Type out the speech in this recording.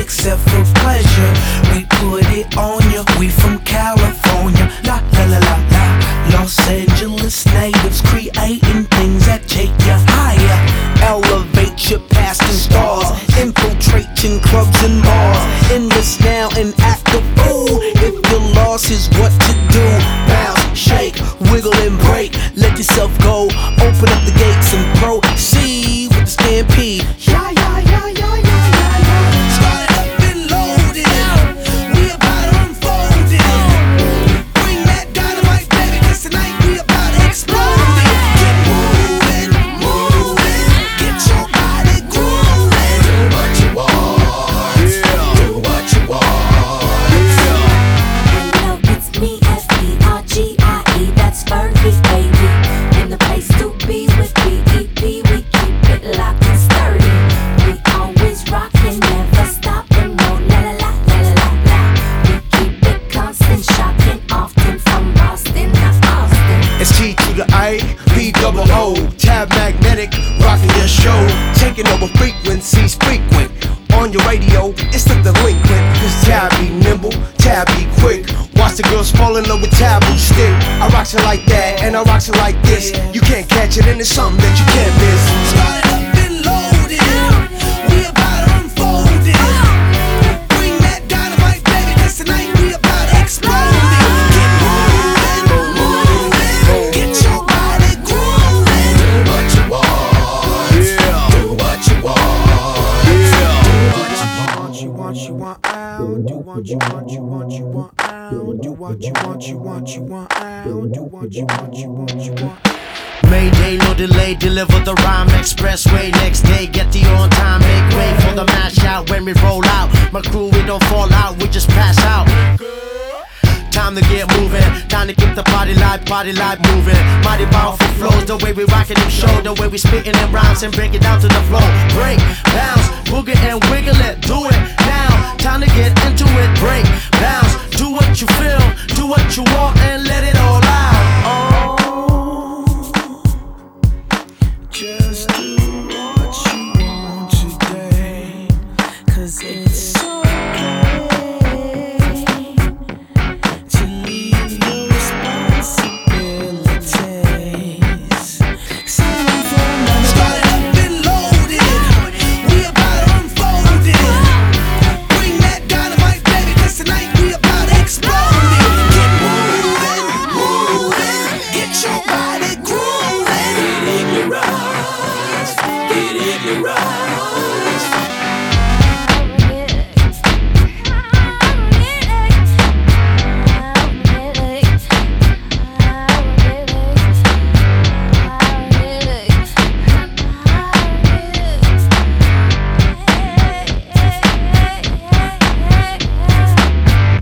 except for pleasure. We put it on you. We from California. La la la la la. Los Angeles natives creating things that take you higher. Elevate you past the stars. Infiltrating clubs and bars. Endless now and act the fool. If your loss is what to do, bounce, shake, wiggle and break. Let yourself go. Open up the gates and proceed with the stampede. Yeah, yeah, yeah, yeah, yeah, yeah, yeah. Started up and loaded. We about to unfold it. Bring that dynamite, baby, 'cause tonight we about to explode it. Get moving, moving. Get your body grooving. Do what you want. Yeah. Do what you want. Yeah. Hello, it's me, F-E-R-G-I-E. That's Fergie, baby. In the place to be with B.E.P. We keep it locked and sturdy. We always rockin', never stoppin'. No la la la la la la la. We keep it constant, shocking often from Boston to Austin. It's T to the I, B double O. Tab magnetic, rocking your show. Taking over frequencies frequent. On your radio, it's the delinquent. Cause Tab be nimble, Tab be quick. Watch the girls fall in love with taboo stick. I rocks it like that, and I rocks it like this. You can't catch it, and it's something that you can't miss. Started up and loaded. We about to unfold it. Bring that dynamite, baby, 'cause tonight we about to explode it. Get moving, moving. Get your body grooving. Do what you want. Yeah. Do what you want. Yeah. Do what you want. You want, you want out. Do what you want, you want, you want out. Do what you want, you want, you want out. Do what you want, you want, you want. Mayday, no delay, deliver the rhyme expressway. Next day, get the on time, make way for the mash out. When we roll out, my crew, we don't fall out, we just pass out. Time to get moving, time to keep the party live moving. Mighty powerful flows, the way we rockin' them show, the way we spittin' them rhymes and break it down to the floor. Break, bounce, boogie and wiggle it, do it now. Time to get into it, break, bounce, do what you feel, do what you want and let it all out. Just do what you want today, 'cause it's so